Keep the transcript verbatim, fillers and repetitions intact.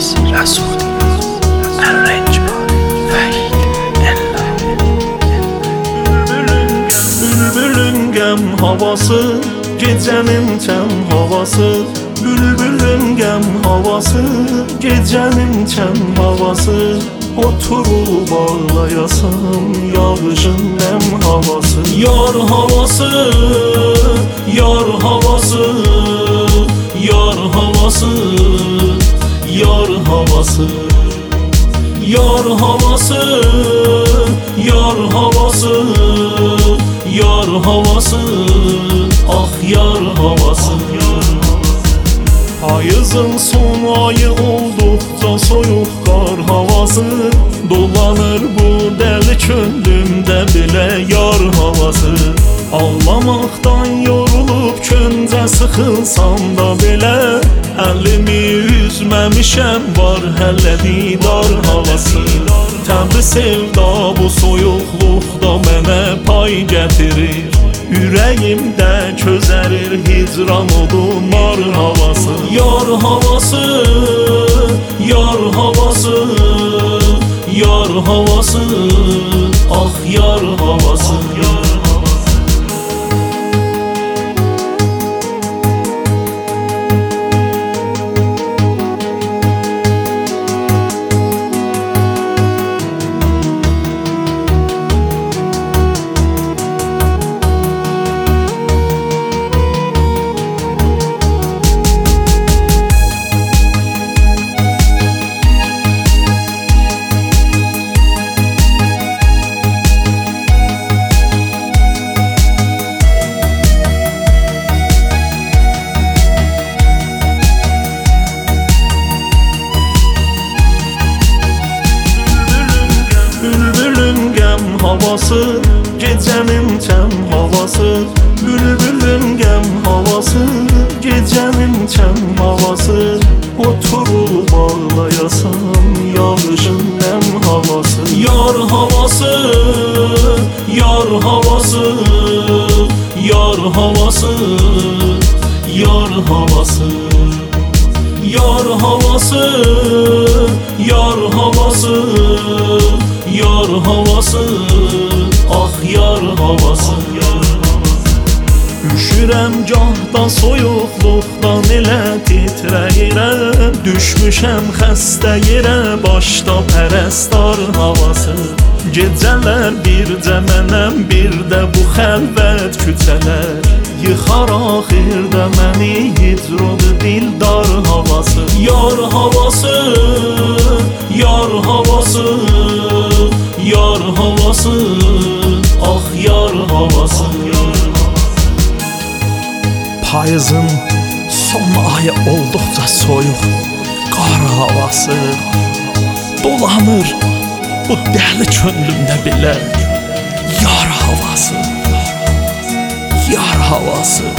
Resul, El-Rencbar, Fehid, Ella. Bülbülün gəm havası, gecənin çəm havası. Bülbülün gəm havası, gecənin çəm havası. Oturub ağlayasam, yağışın nəm havası. Yar havası, yar havası, yar havası, yar havası. Yar havası, yar havası, yar havası, ah yar havası. Payızın son ayı olduqca soyuq qar havası. Dolanır bu dəli könlümdə belə yar havası. Ağlamaqdan yorulub köncə sıxılsam da belə, əlimi üzməmişəm, var hələ didar havası. Təmri sevda bu soyuqluqda mənə pay gətirir. Ürəyimdə közərir hicran odumar havası. Yar havası, yar havası, yar havası, ah yar havası. Havası, gecənin çəm havası. Bülbülün gəm havası, gecənin çəm havası. Oturub ağlayasam, yağışın nəm havası. Yar havası, yar havası, yar havası, yar havası. Yar havası, yar havası, yar havası, ah yar havası. Üşürəm gahda soyuqluqdan elə titrəyirəm. Düşmüşəm xəstə yerə, başda pərəstar havası. Gecələr bircə mənəm, bir də bu xəlvət küçələr. Yıxar axirdə məni hicrod dildar havası. Yar havası, yar havası, yar havası, ah yar havası. Payızın son ayı olduqca soyuq qar havası. Dolanır bu dəli könlümdə belə yar havası, yar havası.